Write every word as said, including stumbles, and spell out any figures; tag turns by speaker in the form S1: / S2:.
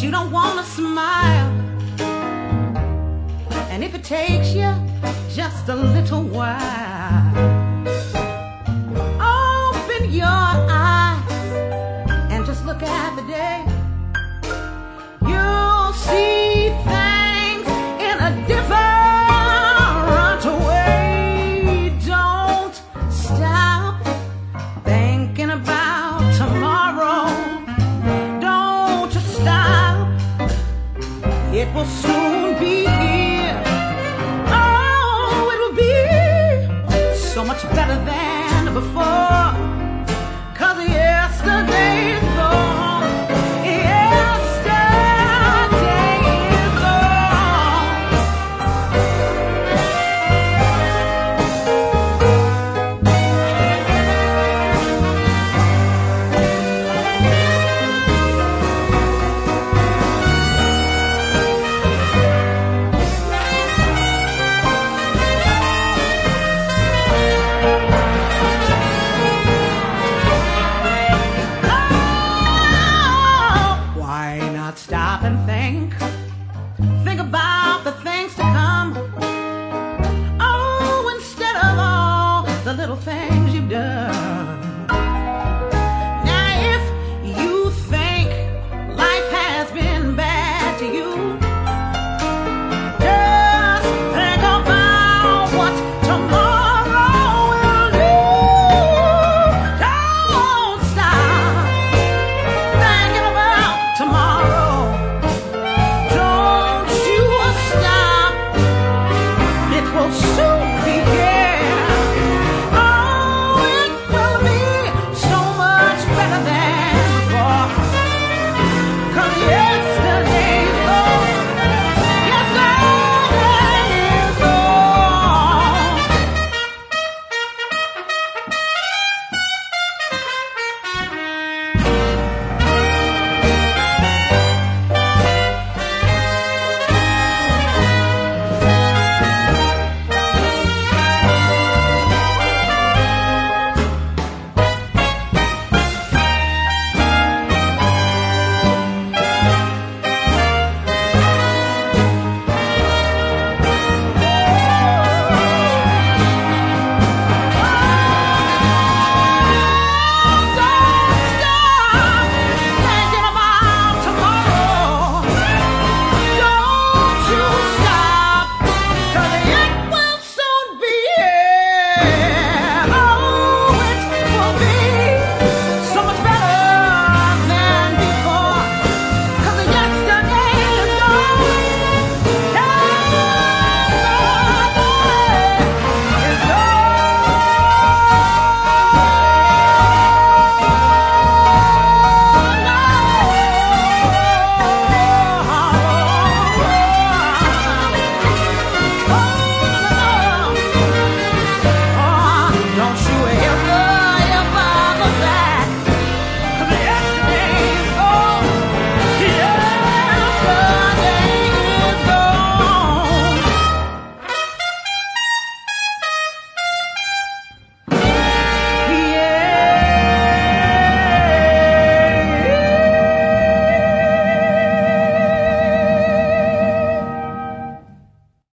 S1: you don't want to smile. And if it takes you just a little while, open your eyes and just look at the day. You'll see things in a different way. Don't stop thinking about tomorrow. Don't stop. It will soon be here. Oh, it will be so much better than before. 'Cause yesterday's gone. Yesterday is gone. Stop and think